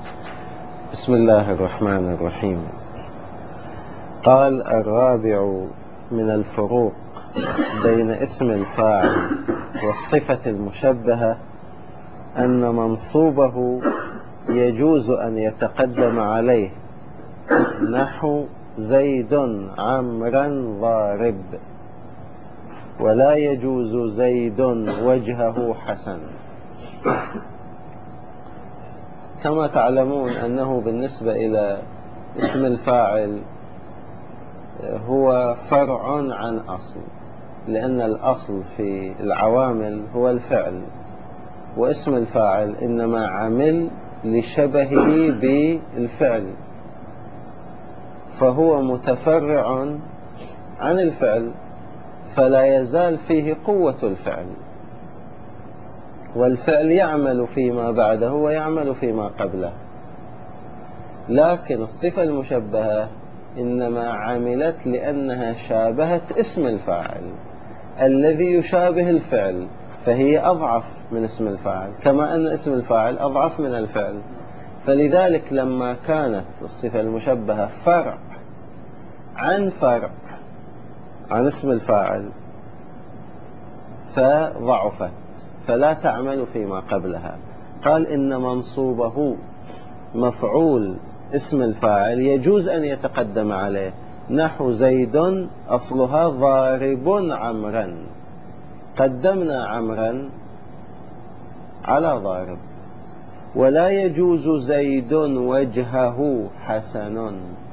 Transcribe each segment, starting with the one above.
بسم الله الرحمن الرحيم. قال: الرابع من الفروق بين اسم الفاعل والصفة المشبهة أن منصوبه يجوز أن يتقدم عليه نحو زيد عمرا ضارب، ولا يجوز زيد وجهه حسن. كما تعلمون أنه بالنسبة إلى اسم الفاعل هو فرع عن أصل، لأن الأصل في العوامل هو الفعل، واسم الفاعل إنما عمل لشبهه بالفعل، فهو متفرع عن الفعل، فلا يزال فيه قوة الفعل، والفعل يعمل فيما بعده ويعمل فيما قبله. لكن الصفة المشبهة إنما عملت لأنها شابهت اسم الفاعل الذي يشابه الفعل، فهي أضعف من اسم الفاعل، كما أن اسم الفاعل أضعف من الفعل. فلذلك لما كانت الصفة المشبهة فرع عن اسم الفاعل فضعفت، فلا تعمل فيما قبلها. قال: إن منصوبه مفعول اسم الفاعل يجوز أن يتقدم عليه نحو زيد أصلها ضارب عمرا، قدمنا عمرا على ضارب. ولا يجوز زيد وجهه حسن،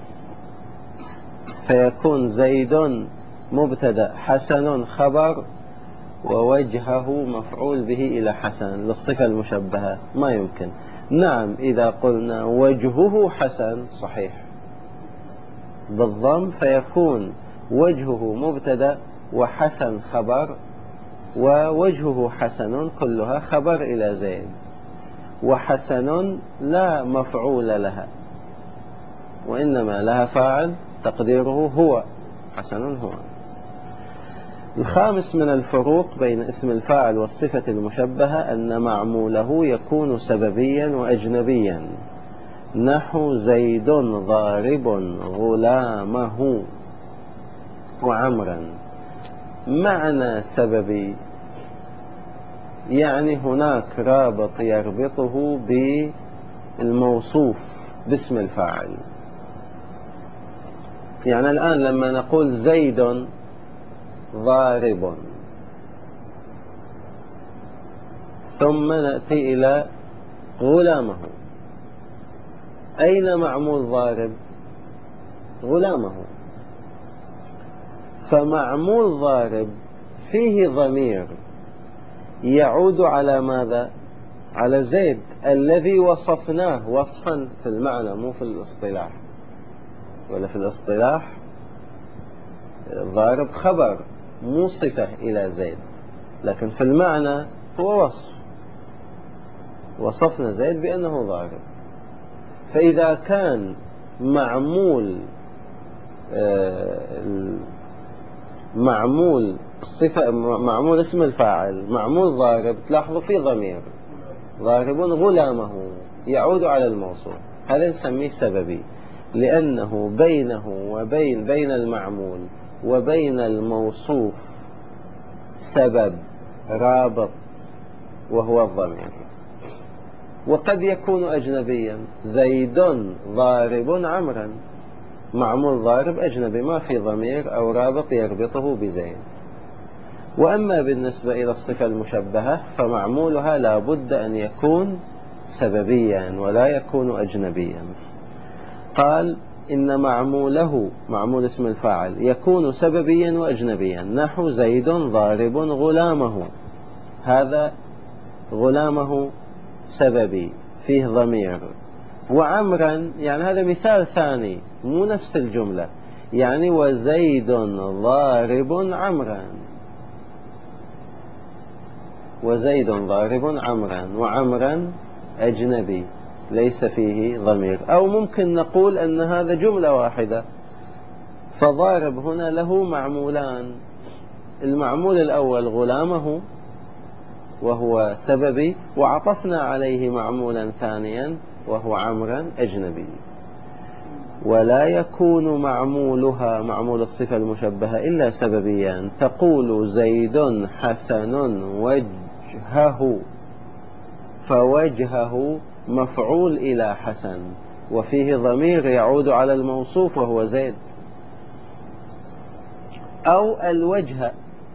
فيكون زيد مبتدأ، حسن خبر، ووجهه مفعول به إلى حسن للصفة المشبهة. ما يمكن. نعم، إذا قلنا وجهه حسن صحيح بالضم، فيكون وجهه مبتدأ وحسن خبر، ووجهه حسن كلها خبر إلى زيد، وحسن لا مفعول لها، وإنما لها فاعل تقديره هو، حسن هو. الخامس من الفروق بين اسم الفاعل والصفة المشبهة أن معموله يكون سببيا وأجنبيا، نحو زيد ضارب غلامه وعمرا. معنى سببي يعني هناك رابط يربطه بالموصوف باسم الفاعل. يعني الآن لما نقول زيد ضارب، ثم نأتي إلى غلامه، أين معمول ضارب؟ غلامه. فمعمول ضارب فيه ضمير يعود على ماذا؟ على زيد الذي وصفناه وصفا في المعنى مو في الاصطلاح، ولا في الاصطلاح ضارب خبر مو صفة إلى زيد، لكن في المعنى هو وصف، وصفنا زيد بأنه ضارب. فإذا كان معمول صفة، معمول اسم الفاعل معمول ضارب، تلاحظوا فيه ضمير ضارب غلامه يعود على الموصول، هذا نسميه سببي، لأنه بينه وبين المعمول وبين الموصوف سبب رابط وهو الضمير. وقد يكون أجنبيا، زيد ضارب عمرا، معمول ضارب أجنبي ما في ضمير أو رابط يربطه بزيد. وأما بالنسبة إلى الصفة المشبهة فمعمولها لا بد أن يكون سببيا ولا يكون أجنبيا. قال: إن معموله، معمول اسم الفاعل، يكون سببيا وأجنبيا، نحو زيد ضارب غلامه، هذا غلامه سببي فيه ضمير. وعمرا يعني هذا مثال ثاني مو نفس الجملة، يعني وزيد ضارب عمرا، وزيد ضارب عمرا، وعمرا أجنبي ليس فيه ضمير. أو ممكن نقول أن هذا جملة واحدة، فضارب هنا له معمولان، المعمول الأول غلامه وهو سببي، وعطفنا عليه معمولا ثانيا وهو عمرا أجنبي. ولا يكون معمولها معمول الصفة المشبهة إلا سببيا. تقول زيد حسن وجهه، فوجهه مفعول إلى حسن، وفيه ضمير يعود على الموصوف وهو زيد. أو الوجه،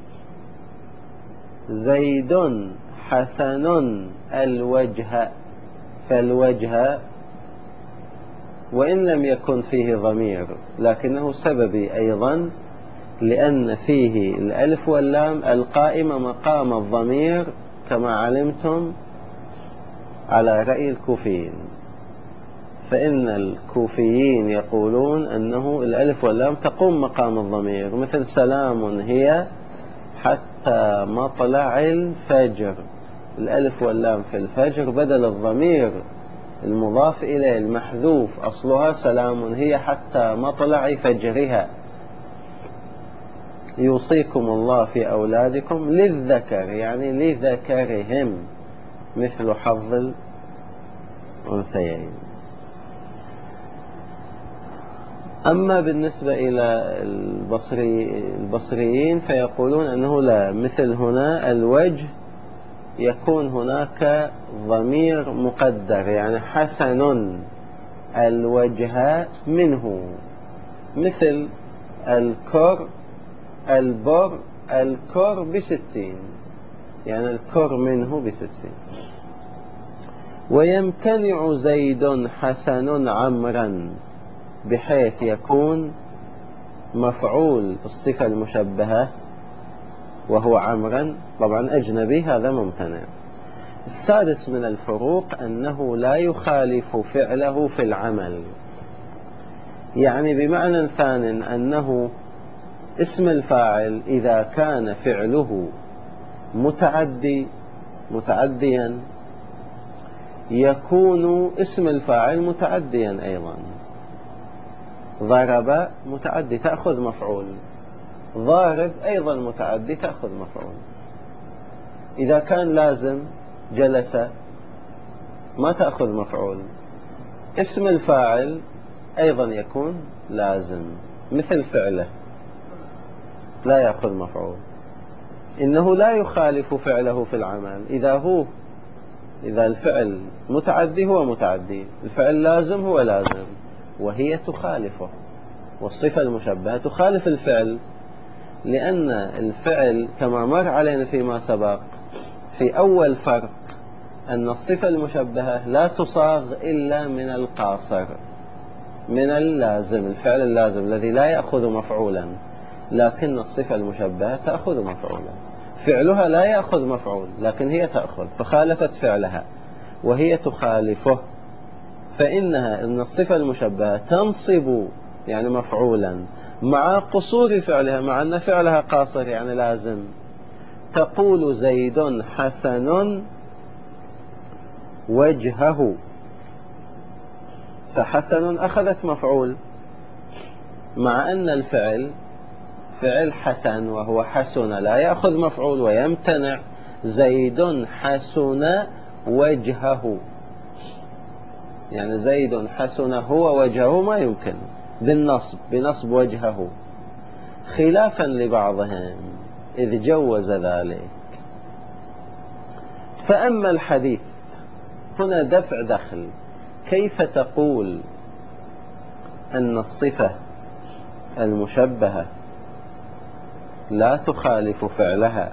زيد حسن الوجه، فالوجه وإن لم يكن فيه ضمير لكنه سببي أيضا، لأن فيه الألف واللام القائمة مقام الضمير كما علمتم على رأي الكوفيين. فإن الكوفيين يقولون أنه الألف واللام تقوم مقام الضمير، مثل سلام هي حتى مطلع الفجر، الألف واللام في الفجر بدل الضمير المضاف إليه المحذوف، أصلها سلام هي حتى مطلع فجرها. يوصيكم الله في أولادكم للذكر، يعني لذكرهم مثل حظ الأنثيين. أما بالنسبة إلى البصريين فيقولون أنه لا، مثل هنا الوجه يكون هناك ضمير مقدر، يعني حسن الوجه منه، مثل الكر البر، الكر ب60، يعني الكر منه ب60. ويمتنع زيد حسن عمرا، بحيث يكون مفعول الصفة المشبهة وهو عمرا طبعا أجنبي، هذا ممتنع. السادس من الفروق أنه لا يخالف فعله في العمل، يعني بمعنى ثان أنه اسم الفاعل إذا كان فعله متعديا يكون اسم الفاعل متعديا أيضا. ضرب متعدي تأخذ مفعول، ضارب أيضا متعدي تأخذ مفعول. إذا كان لازم جلس ما تأخذ مفعول. اسم الفاعل أيضا يكون لازم، مثل فعله لا يأخذ مفعول. إنه لا يخالف فعله في العمل، إذا الفعل متعدي هو متعدي، الفعل لازم هو لازم، وهي تخالفه. والصفة المشبهة تخالف الفعل، لأن الفعل كما مر علينا فيما سبق في أول فرق أن الصفة المشبهة لا تصاغ إلا من القاصر، من اللازم، الفعل اللازم الذي لا يأخذ مفعولا، لكن الصفة المشبهة تأخذ مفعولا. فعلها لا يأخذ مفعول لكن هي تأخذ، فخالفت فعلها وهي تخالفه. إن الصفة المشبهة تنصب يعني مفعولا مع قصور فعلها، مع أن فعلها قاصر يعني لازم. تقول زيد حسن وجهه، فحسن أخذت مفعول مع أن الفعل فعل حسن وهو حسن لا يأخذ مفعول ويمتنع. زيد حسن وجهه، يعني زيد حسن هو وجهه ما يمكن بنصب وجهه، خلافا لبعضهم إذ جوز ذلك. فأما الحديث هنا دفع دخل، كيف تقول أن الصفة المشبهة لا تخالف فعلها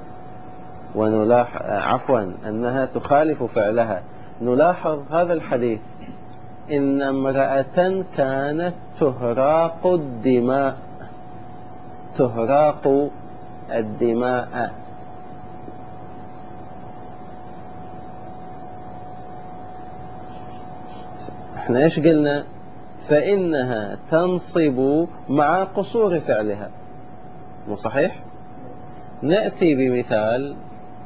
أنها تخالف فعلها؟ نلاحظ هذا الحديث: إن امرأة كانت تهراق الدماء. احنا ايش قلنا؟ فإنها تنصب مع قصور فعلها، مو صحيح؟ نأتي بمثال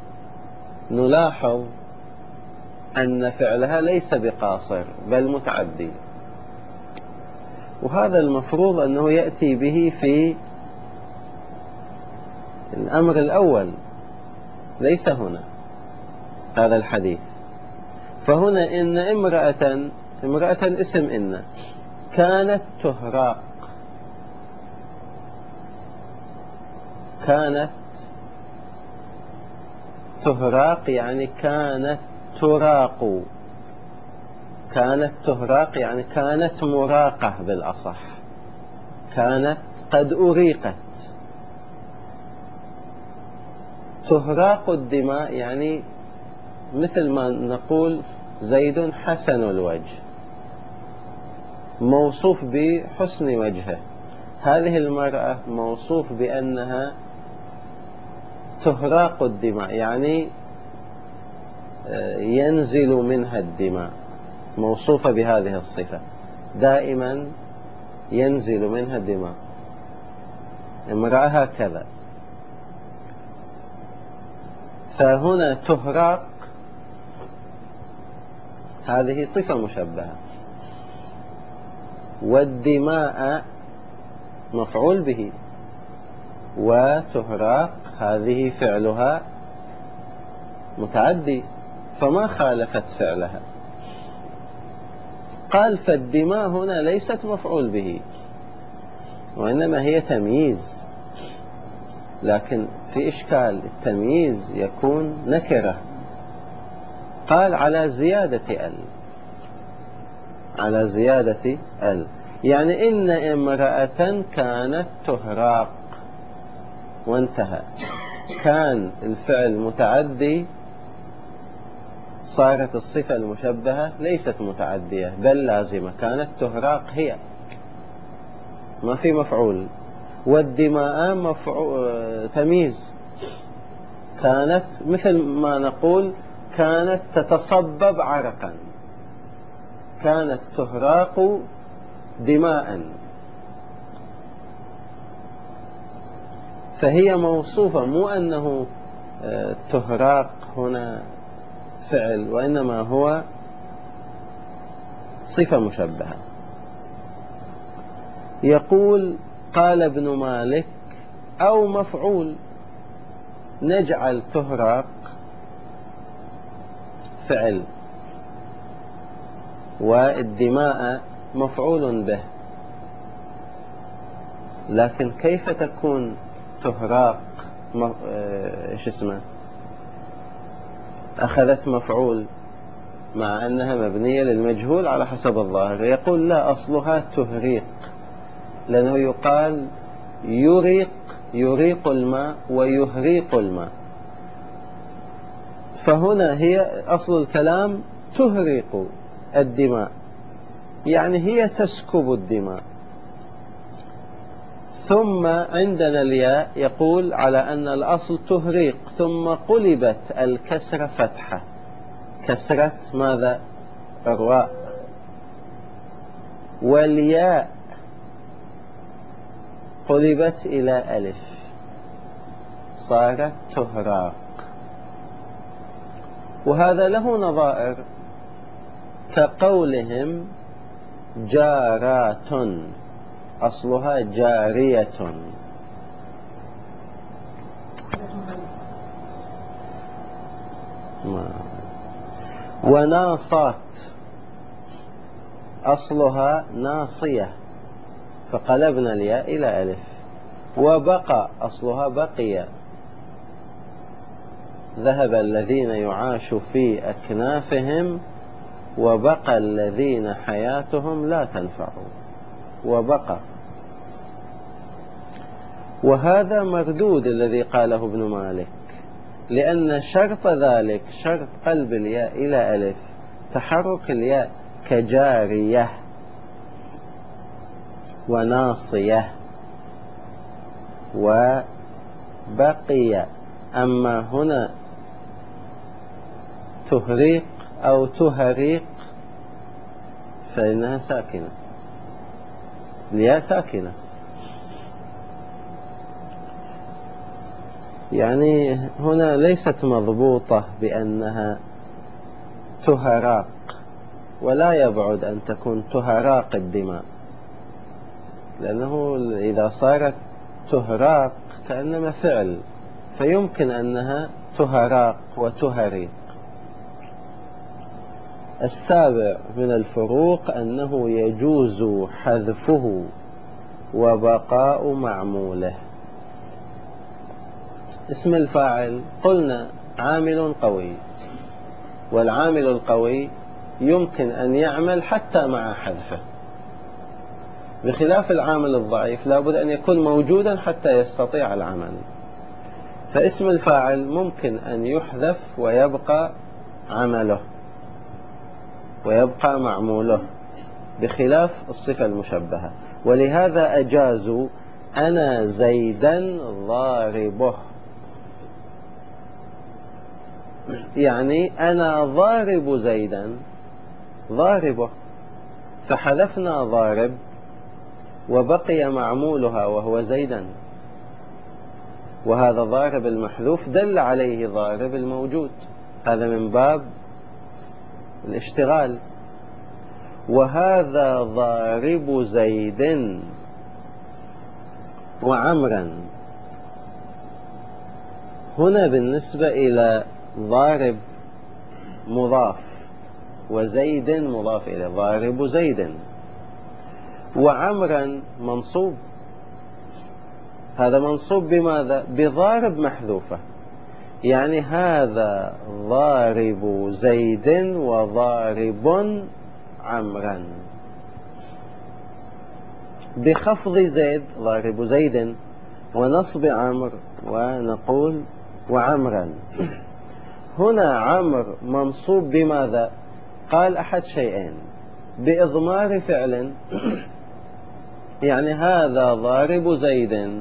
نلاحظ أن فعلها ليس بقاصر بل متعدي، وهذا المفروض أنه يأتي به في الأمر الأول، ليس هنا هذا الحديث. فهنا إن امرأة اسم إن كانت تهراق، كانت تهراق يعني كانت تراق، كانت تهراق يعني كانت مراقة بالأصح، كانت قد أريقت. تهراق الدماء يعني مثل ما نقول زيد حسن الوجه، موصوف بحسن وجهه. هذه المرأة موصوف بأنها تهراق الدماء يعني ينزل منها الدماء، موصوفة بهذه الصفة، دائما ينزل منها الدماء، امرأة هكذا. فهنا تهراق هذه صفة مشبهة، والدماء مفعول به، وتهراق هذه فعلها متعدي فما خالفت فعلها. قال فالدماء هنا ليست مفعول به، وإنما هي تمييز، لكن في إشكال، التمييز يكون نكرة. قال على زيادة ال، على زيادة ال، يعني إن امرأة كانت تهراق وانتهى. كان الفعل متعدي، صارت الصفة المشبهة ليست متعدية بل لازمة، كانت تهراق هي، ما في مفعول. والدماء تمييز، كانت مثل ما نقول كانت تتصبب عرقا، كانت تهراق دماء، فهي موصوفة، مو أنه تهراق هنا فعل، وإنما هو صفة مشبهة. يقول قال ابن مالك أو مفعول، نجعل تهراق فعل والدماء مفعول به، لكن كيف تكون تهراق ايش اسمه أخذت مفعول مع أنها مبنية للمجهول على حسب الظاهر؟ يقول لا، أصلها تهريق، لأنه يقال يريق الماء ويهريق الماء، فهنا هي أصل الكلام تهريق الدماء، يعني هي تسكب الدماء. ثم عندنا الياء يقول على أن الأصل تهريق، ثم قلبت الكسرة فتحة، كسرة ماذا؟ الراء، والياء قلبت إلى ألف صارت تهراق. وهذا له نظائر، كقولهم جارات، أصلها جارية، وناصات أصلها ناصية فقلبنا الياء إلى ألف، وبقى أصلها بقية، ذهب الذين يعاش في أكنافهم وبقى الذين حياتهم لا تنفع، وبقى. وهذا مردود الذي قاله ابن مالك، لأن شرط ذلك، شرط قلب الياء إلى ألف، تحرك الياء كجارية وناصية وبقية. أما هنا تهريق أو تهريق فإنها ساكنة، الياء ساكنة، يعني هنا ليست مضبوطة بأنها تهراق، ولا يبعد أن تكون تهراق الدماء، لأنه إذا صارت تهراق كأنما فعل، فيمكن أنها تهراق وتهريق. السابع من الفروق أنه يجوز حذفه وبقاء معموله. اسم الفاعل قلنا عامل قوي، والعامل القوي يمكن أن يعمل حتى مع حذفه، بخلاف العامل الضعيف لابد أن يكون موجودا حتى يستطيع العمل. فاسم الفاعل ممكن أن يحذف ويبقى عمله ويبقى معموله، بخلاف الصفة المشبهة. ولهذا أجازوا أنا زيدا ضاربه، يعني أنا ضارب زيدا ضاربه، فحذفنا ضارب وبقي معمولها وهو زيدا، وهذا ضارب المحذوف دل عليه ضارب الموجود، هذا من باب الاشتغال. وهذا ضارب زيد وعمرا، هنا بالنسبة إلى ضارب مضاف وزيد مضاف إليه، ضارب زيد، وعمرا منصوب، هذا منصوب بماذا؟ بضارب محذوفة، يعني هذا ضارب زيد وضارب عمرا، بخفض زيد ضارب زيد ونصب عمر ونقول وعمرا. هنا عمر منصوب بماذا؟ قال أحد شيئين، بإضمار فعل، يعني هذا ضارب زيد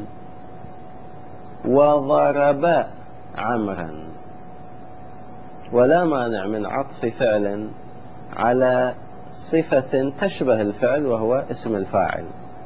وضرب عمرا، ولا مانع من عطف فعل على صفة تشبه الفعل وهو اسم الفاعل،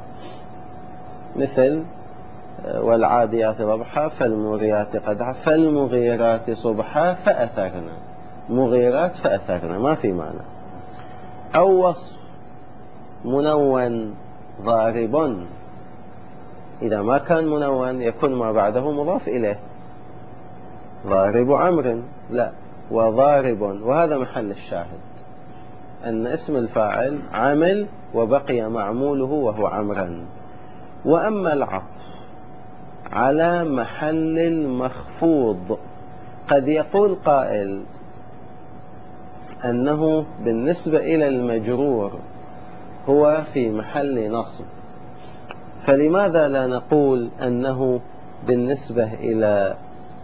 مثل والعاديات ضبحا فالمغيرات قدحا فالمغيرات صبحا فأثرنا، مغيرات فأثرنا ما في معنى. أو وصف منون ضارب، إذا ما كان منون يكون ما بعده مضاف إليه، ضارب عمر لا، وضارب، وهذا محل الشاهد أن اسم الفاعل عمل وبقي معموله وهو عمرا. وأما العطف على محل المخفوض، قد يقول قائل أنه بالنسبة إلى المجرور هو في محل نصب، فلماذا لا نقول أنه بالنسبة إلى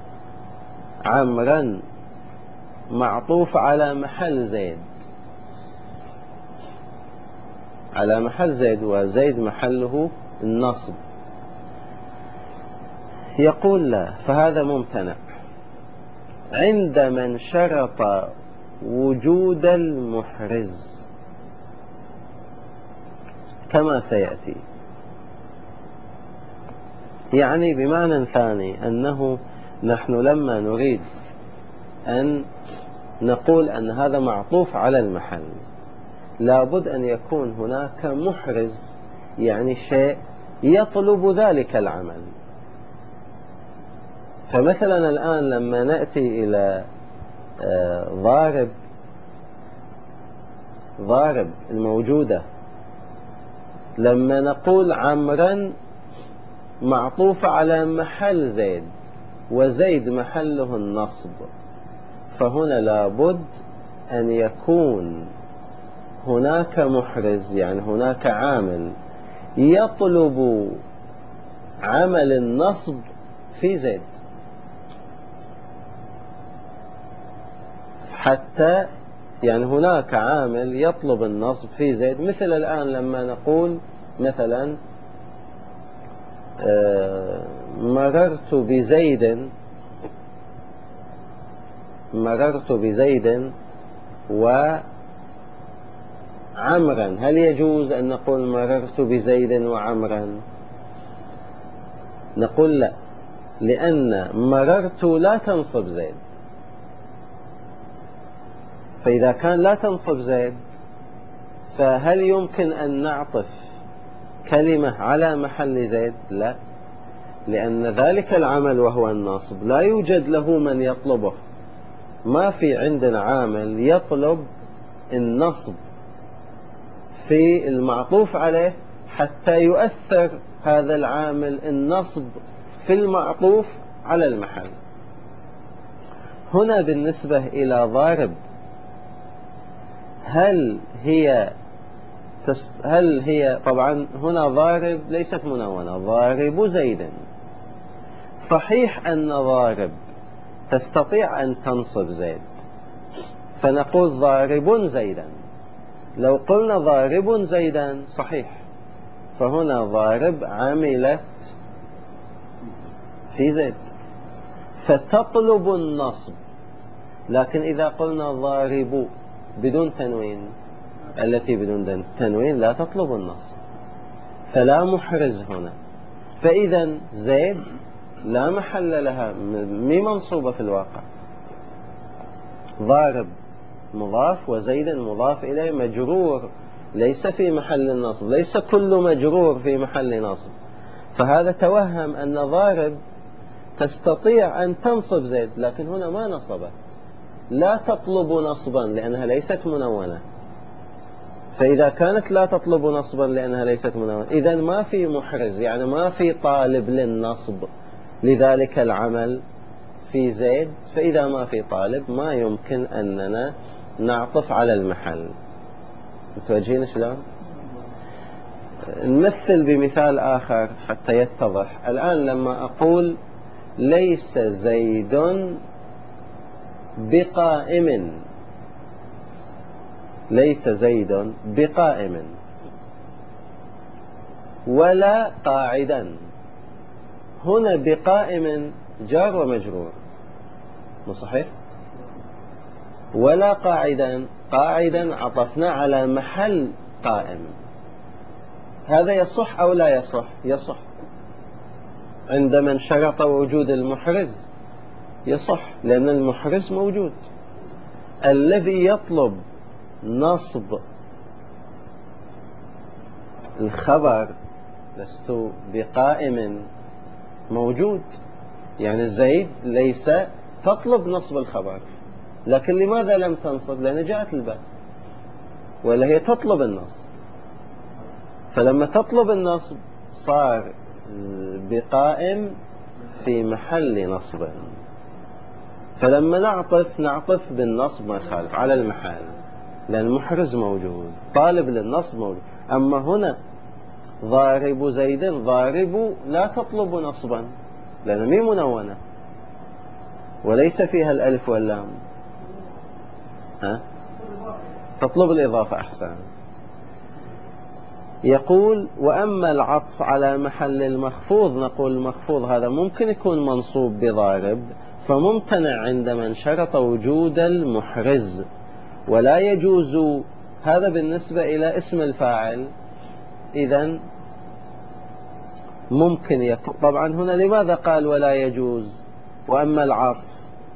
عمرا معطوف على محل زيد، على محل زيد، وزيد محله النصب؟ يقول لا، فهذا ممتنع عند من شرط وجود المحرز كما سيأتي. يعني بمعنى ثاني أنه نحن لما نريد أن نقول أن هذا معطوف على المحل لابد أن يكون هناك محرز، يعني شيء يطلب ذلك العمل. فمثلا الآن لما نأتي إلى ضارب الموجودة، لما نقول عمرا معطوف على محل زيد وزيد محله النصب، فهنا لابد أن يكون هناك محرز، يعني هناك عامل يطلب عمل النصب في زيد، حتى يعني هناك عامل يطلب النصب في زيد. مثل الآن لما نقول مثلا مررت بزيد وعمرا، هل يجوز أن نقول مررت بزيد وعمرا؟ نقول لا، لأن مررت لا تنصب زيد، فإذا كان لا تنصب زيد فهل يمكن أن نعطف كلمة على محل زيد؟ لا، لأن ذلك العمل وهو النصب لا يوجد له من يطلبه، ما في عندنا عامل يطلب النصب في المعطوف عليه حتى يؤثر هذا العامل النصب في المعطوف على المحل. هنا بالنسبة إلى ضارب، هل هي طبعا هنا ضارب ليست منونة، ضارب زيد. صحيح أن ضارب تستطيع أن تنصب زيد، فنقول ضارب زيدا. لو قلنا ضارب زيدا صحيح، فهنا ضارب عملت في زيد فتطلب النصب. لكن إذا قلنا ضارب بدون تنوين، التي بدون تنوين لا تطلب النصب، فلا محرز هنا. فإذا زيد لا محل لها، مي منصوبة في الواقع. ضارب مضاف وزيد مضاف إليه مجرور، ليس في محل النصب، ليس كل مجرور في محل نصب. فهذا توهم أن ضارب تستطيع أن تنصب زيد، لكن هنا ما نصبت، لا تطلب نصبا لأنها ليست منونة. فإذا كانت لا تطلب نصبا لأنها ليست منونة، إذا ما في محرز، يعني ما في طالب للنصب لذلك العمل في زيد. فإذا ما في طالب ما يمكن أننا نعطف على المحل. متوجهين شلون؟ نمثل بمثال آخر حتى يتضح. الآن لما أقول ليس زيد بقائم، ليس زيد بقائم ولا قاعدا. هنا بقائم جار ومجرور، مو صحيح؟ ولا قاعدا، قاعدا عطفنا على محل قائم. هذا يصح أو لا يصح؟ يصح. عندما انشرط وجود المحرز يصح، لأن المحرز موجود. الذي يطلب نصب الخبر لست بقائم موجود، يعني زيد ليس تطلب نصب الخبر، لكن لماذا لم تنصب؟ لأن جاءت الباء، ولا هي تطلب النصب. فلما تطلب النصب صار بقائم في محل نصب. فلما نعطف بالنصب ما يخالف على المحل، لأن المحرز موجود، طالب للنصب موجود. أما هنا ضارب زيد، ضارب لا تطلب نصبا لأن مي منونة وليس فيها الألف واللام. تطلب الإضافة. أحسن. يقول وأما العطف على محل المخفوض، نقول المخفوض هذا ممكن يكون منصوب بضارب، فممتنع عندما انشرط وجود المحرز، ولا يجوز. هذا بالنسبة إلى اسم الفاعل. إذن ممكن يكون. طبعا هنا لماذا قال ولا يجوز وأما العطف؟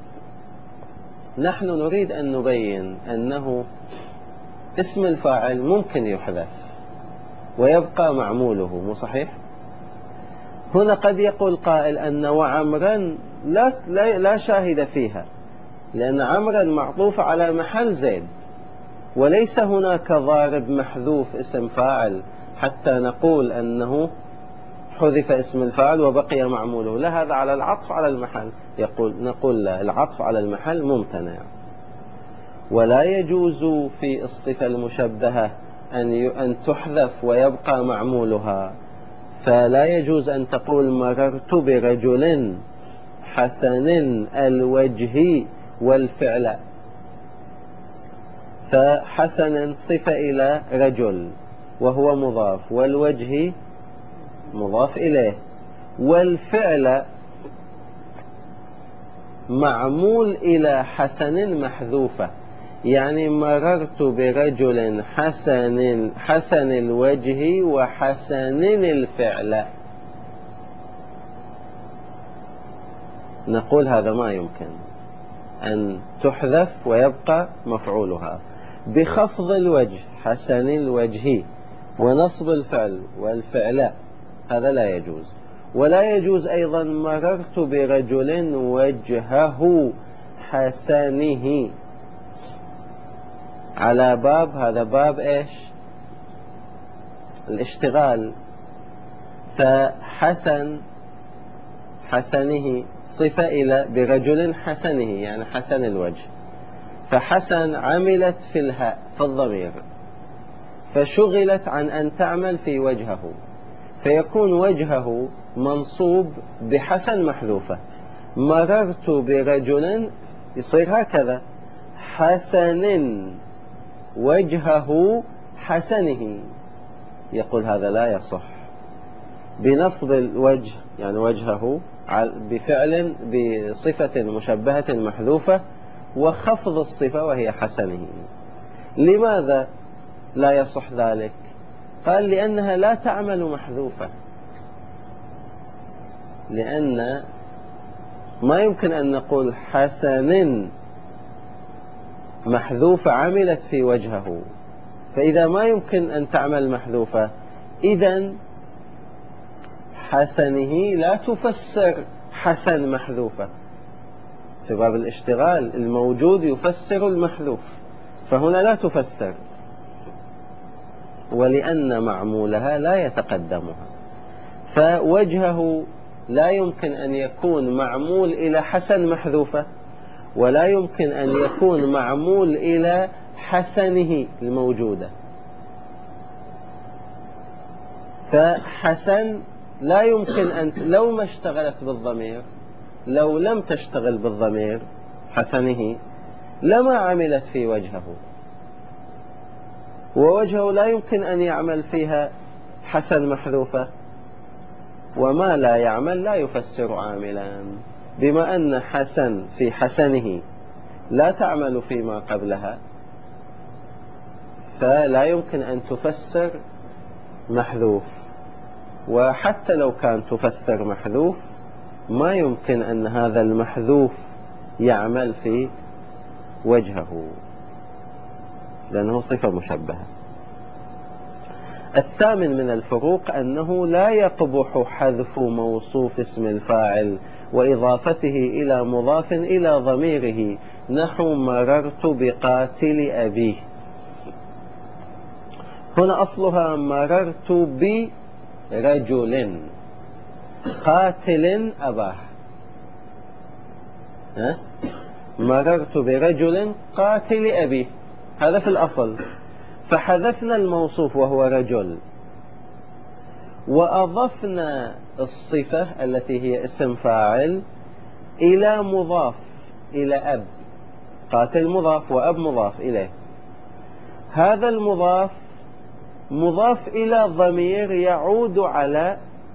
نحن نريد أن نبين أنه اسم الفاعل ممكن يحذف ويبقى معموله، مو صحيح؟ هنا قد يقول قائل أن وعمرا لا شاهد فيها، لأن عمرا معطوف على محل زيد، وليس هناك ضارب محذوف اسم فاعل حتى نقول أنه حذف اسم الفاعل وبقي معموله. لا، هذا على العطف على المحل. نقول لا، العطف على المحل ممتنع. ولا يجوز في الصفة المشبهة أن تحذف ويبقى معمولها. فلا يجوز أن تقول مررت برجل حسن الوجه والفعل. فحسن صفة إلى رجل وهو مضاف، والوجه مضاف إليه، والفعل معمول إلى حسن محذوفة. يعني مررت برجل حسن الوجه وحسن الفعل. نقول هذا ما يمكن أن تحذف ويبقى مفعولها. بخفض الوجه حسن الوجه ونصب الفعل والفعل هذا لا يجوز. ولا يجوز أيضا مررت برجل وجهه حسنه. على باب، هذا باب إيش؟ الاشتغال. فحسن، حسنه صفة إلى برجل حسنه، يعني حسن الوجه. فحسن عملت في الهاء في الضمير، فشغلت عن أن تعمل في وجهه، فيكون وجهه منصوب بحسن محذوفة. مررت برجل يصير هكذا: حسن وجهه حسنه. يقول هذا لا يصح. بنصب الوجه يعني وجهه بفعل بصفة مشبهة محذوفة، وخفض الصفة وهي حسنه. لماذا لا يصح ذلك؟ قال لأنها لا تعمل محذوفة، لأن ما يمكن أن نقول حسن محذوفة عملت في وجهه، فإذا ما يمكن أن تعمل محذوفة، إذن حسنه لا تفسر حسن محذوفة. في باب الاشتغال الموجود يفسر المحذوف، فهنا لا تفسر، ولأن معمولها لا يتقدمها. فوجهه لا يمكن أن يكون معمول إلى حسن محذوفة، ولا يمكن أن يكون معمول إلى حسنه الموجودة. فحسن لا يمكن أن لو ما اشتغلت بالضمير، لو لم تشتغل بالضمير حسنه لما عملت في وجهه، ووجهه لا يمكن أن يعمل فيها حسن محذوفة، وما لا يعمل لا يفسر عاملا. بما أن حسن في حسنه لا تعمل فيما قبلها، فلا يمكن أن تفسر محذوف. وحتى لو كان تفسر محذوف، ما يمكن أن هذا المحذوف يعمل في وجهه، لأنه صفة مشبهة. الثامن من الفروق أنه لا يقبح حذف موصوف اسم الفاعل وإضافته إلى مضاف إلى ضميره، نحو مررت بقاتل أبيه. هنا أصلها مررت برجل قاتل أباه، مررت برجل قاتل أبيه، هذا في الأصل. فحذفنا الموصوف وهو رجل، وأضفنا الصفة التي هي اسم فاعل إلى مضاف إلى أب. قاتل مضاف وأب مضاف إليه. هذا المضاف مضاف إلى ضمير يعود على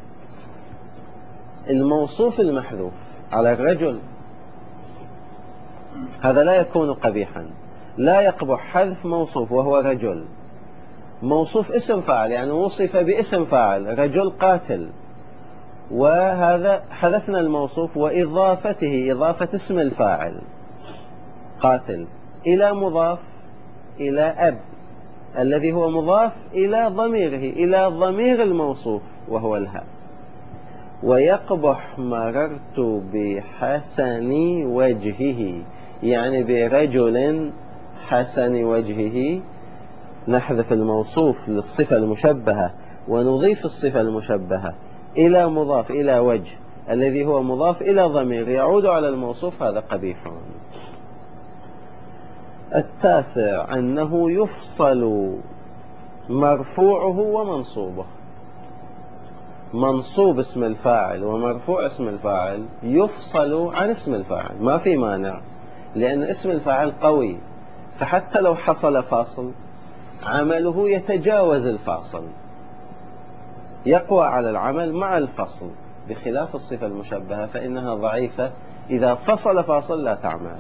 الموصوف المحذوف، على الرجل. هذا لا يكون قبيحا. لا يقبح حذف موصوف وهو رجل، موصوف اسم فاعل يعني وصف باسم فاعل رجل قاتل، وهذا حذفنا الموصوف وإضافته إضافة اسم الفاعل قاتل إلى مضاف إلى أب الذي هو مضاف إلى ضميره، إلى ضمير الموصوف وهو الهاء. ويقبح مررت بحسن وجهه، يعني برجل حسن وجهه. نحذف الموصوف للصفة المشبهة ونضيف الصفة المشبهة إلى مضاف إلى وجه الذي هو مضاف إلى ضمير يعود على الموصوف، هذا قبيح. التاسع أنه يفصل مرفوعه ومنصوبه. منصوب اسم الفاعل ومرفوع اسم الفاعل يفصل عن اسم الفاعل، ما في مانع، لأن اسم الفاعل قوي، فحتى لو حصل فاصل عمله يتجاوز الفاصل، يقوى على العمل مع الفصل، بخلاف الصفة المشبهة فإنها ضعيفة، إذا فصل فاصل لا تعمل.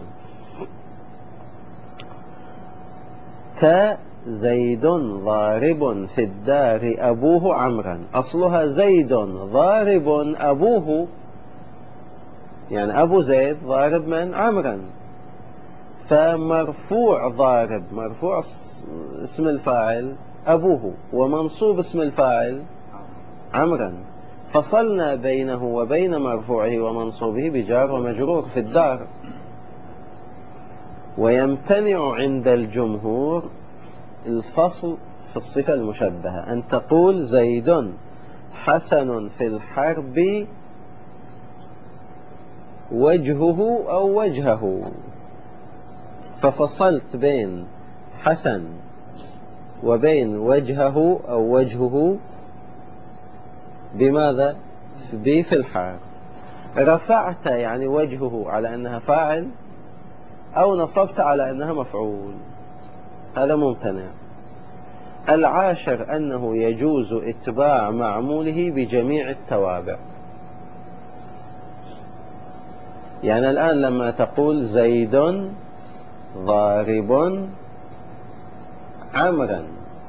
كزيد ضارب في الدار أبوه عمرا، أصلها زيد ضارب أبوه، يعني أبو زيد ضارب من؟ عمرا. فمرفوع ضارب، مرفوع اسم الفاعل أبوه، ومنصوب اسم الفاعل عمرا. فصلنا بينه وبين مرفوعه ومنصوبه بجار ومجرور في الدار. ويمتنع عند الجمهور الفصل في الصفة المشبهة، أن تقول زيد حسن في الحرب وجهه أو وجهه، ففصلت بين حسن وبين وجهه أو وجهه بماذا؟ في الحرب. رفعت يعني وجهه على أنها فاعل، أو نصبت على أنها مفعول، هذا ممتنع. العاشر أنه يجوز اتباع معموله بجميع التوابع. يعني الآن لما تقول زيد ضارب عمرا،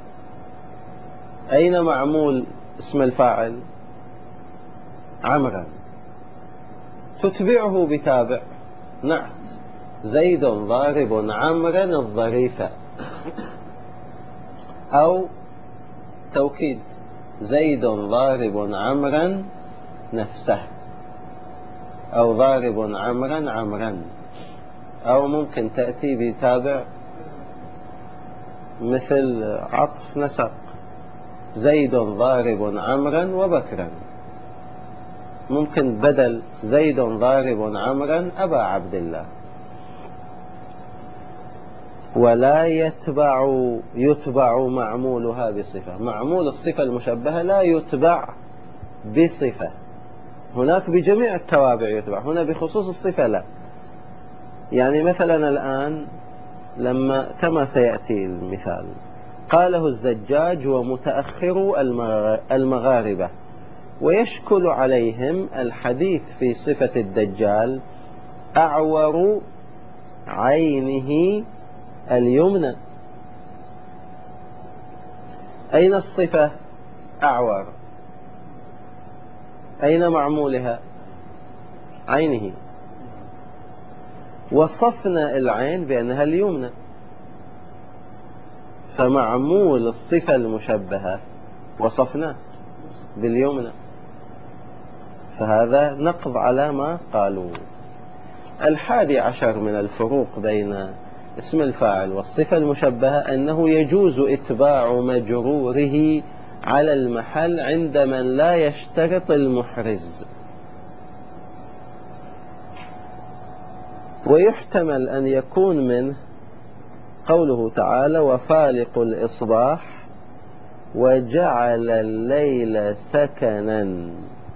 أين معمول اسم الفاعل؟ عمرا، تتبعه بتابع نعت زيد ضارب عمرا الظريفة، أو توكيد زيد ضارب عمرا نفسه، أو ضارب عمرا، أو ممكن تأتي بتابع مثل عطف نسق زيد ضارب عمرا وبكرا، ممكن بدل زيد ضارب عمرا أبا عبد الله. ولا يتبع معمولها بصفة، معمول الصفة المشبهة لا يتبع بصفة، هناك بجميع التوابع يتبع، هنا بخصوص الصفة لا. يعني مثلا الآن لما كما سيأتي المثال قاله الزجاج ومتأخر المغاربة، ويشكل عليهم الحديث في صفة الدجال أعور عينه اليمنى. أين الصفة أعور؟ أين معمولها؟ عينه. وصفنا العين بأنها اليمنى، فمعمول الصفة المشبهة وصفناه باليمنى، فهذا نقض على ما قالوا. 11 من الفروق بين اسم الفاعل والصفة المشبهة أنه يجوز إتباع مجروره على المحل عند من لا يشترط المحرز، ويحتمل أن يكون منه قوله تعالى وفالق الإصباح وجعل الليل سكنا،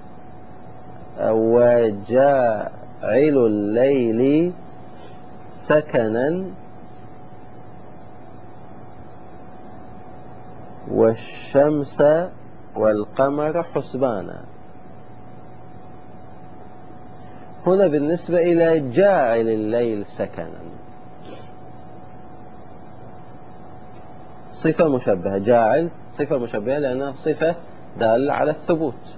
وجاعل الليل سكنا والشمس والقمر حسبانا. هنا بالنسبة إلى جاعل الليل سكنا صفة مشبهة، جاعل صفة مشبهة لأنها صفة دالة على الثبوت،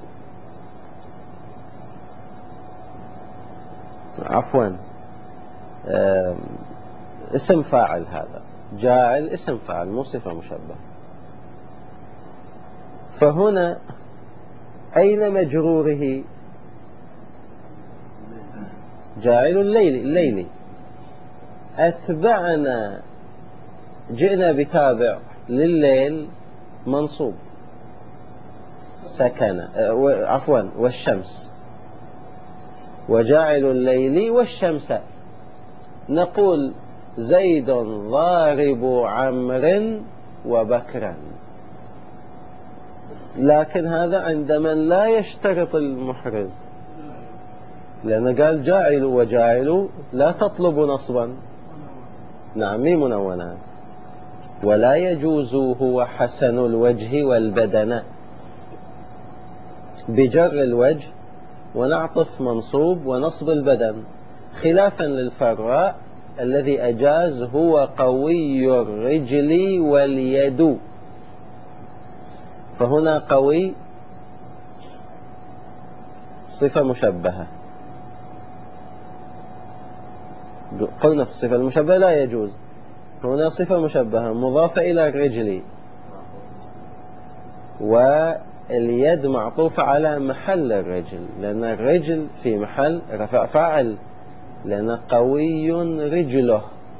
عفوا اسم فاعل، هذا جاعل اسم فاعل مو صفة مشبهة. فهنا أين مجروره؟ جاعل الليل أتبعنا، جئنا بتابع لليل منصوب سكن، عفوا والشمس، وجاعل الليل والشمس، نقول زيد ضارب عمرو وبكرا، لكن هذا عند من لا يشترط المحرز، لأنه قال جاعل وجاعل لا تطلب نصبا، نعم مي منونة. ولا يجوز هو حسن الوجه والبدن بجر الوجه ونعطف منصوب ونصب البدن، خلافا للفراء الذي أجاز هو قوي الرجل واليد. فهنا قوي صفة مشبهة، قلنا في الصفة المشبهة لا يجوز، هنا صفة مشبهة مضافة إلى الرجل، واليد معطوفة على محل الرجل، لأن الرجل في محل رفع فاعل، لأن قوي رجله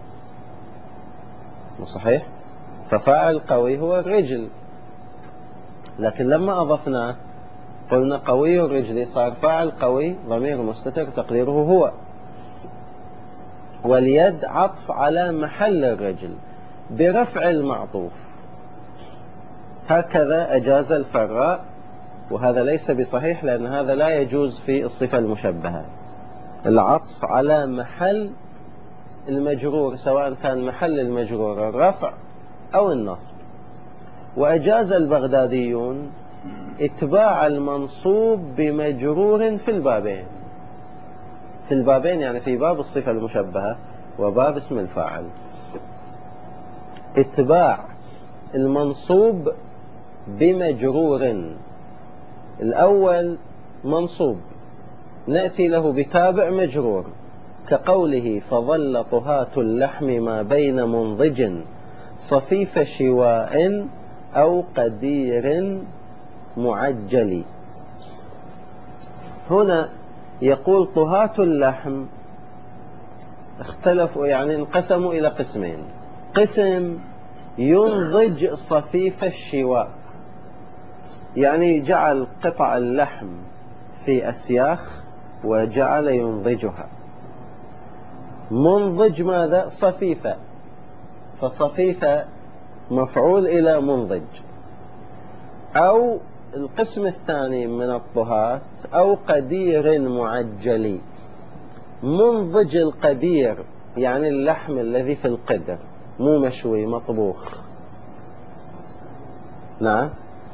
صحيح؟ ففاعل قوي هو الرجل، لكن لما أضفناه قلنا قوي الرجل، صار فاعل قوي ضمير مستتر تقديره هو، واليد عطف على محل الرجل برفع المعطوف. هكذا أجاز الفراء، وهذا ليس بصحيح، لأن هذا لا يجوز في الصفة المشبهة، العطف على محل المجرور، سواء كان محل المجرور الرفع أو النصب. وأجاز البغداديون اتباع المنصوب بمجرور في البابين، في البابين يعني في باب الصفة المشبهة وباب اسم الفاعل. اتباع المنصوب بمجرور، الأول منصوب نأتي له بتابع مجرور، كقوله فظل طهاة اللحم ما بين منضج صفيف شواء أو قدير معجل. هنا يقول طهاة اللحم اختلفوا، يعني انقسموا إلى قسمين. قسم ينضج صفيف الشواء، يعني جعل قطع اللحم في أسياخ وجعل ينضجها. منضج ماذا؟ صفيفة، فصفيفة مفعول إلى منضج. أو القسم الثاني من الطهاة أو قدير معجل. منضج القدير يعني اللحم الذي في القدر، مو مشوي مطبوخ. نعم،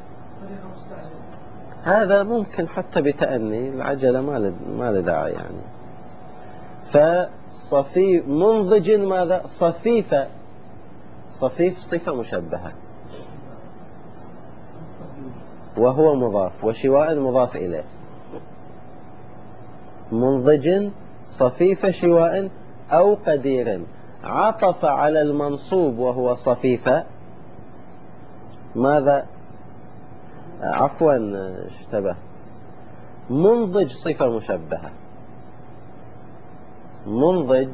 هذا ممكن حتى بتأني، العجلة ما له داعي يعني. فصفيف منضج ماذا؟ صفيفة، صفيف صفة مشبهة وهو مضاف، وشواء مضاف إليه. منضج صفيف شواء أو قدير، عطف على المنصوب وهو صفيفة ماذا؟ عفوا اشتبه، منضج صفة مشبهة. منضج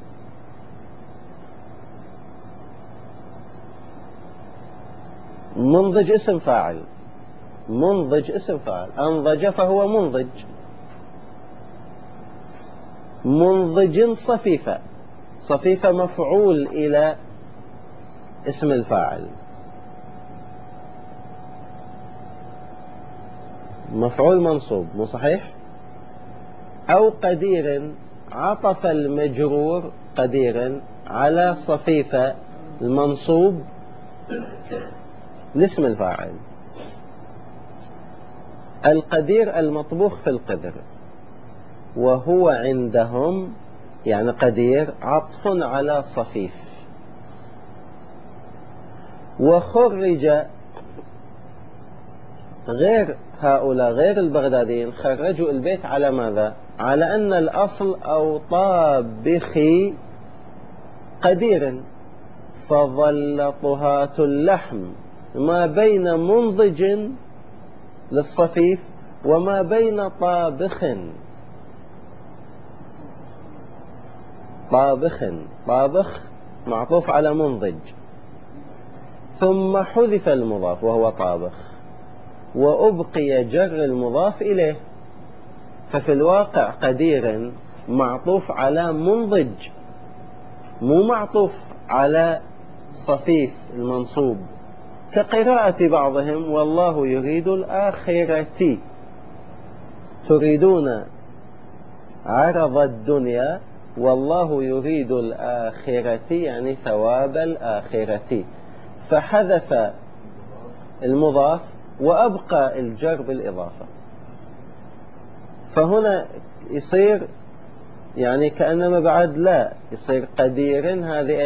منضج اسم فاعل، منضج اسم فاعل، أنضج فهو منضج. منضج صفيفة، صفيفة مفعول إلى اسم الفاعل، مفعول منصوب، مو صحيح؟ أو قدير، عطف المجرور قدير على صفيفة المنصوب لاسم الفاعل. القدير المطبوخ في القدر، وهو عندهم يعني قدير عطف على صفيف. وخرج غير هؤلاء، غير البغداديين، خرجوا البيت على ماذا؟ على أن الأصل أو طابخي قدير، فظل طهاة اللحم ما بين منضج للصفيف وما بين طابخ. طابخ معطوف على منضج، ثم حذف المضاف وهو طابخ، وأبقي جر المضاف إليه. ففي الواقع قدير معطوف على منضج، مو معطوف على صفيف المنصوب، كقراءة بعضهم والله يريد الآخرة. تريدون عرض الدنيا والله يريد الآخرة، يعني ثواب الآخرة، فحذف المضاف وأبقى الجر بالإضافة. فهنا يصير يعني كأنما بعد لا، يصير قدير هذه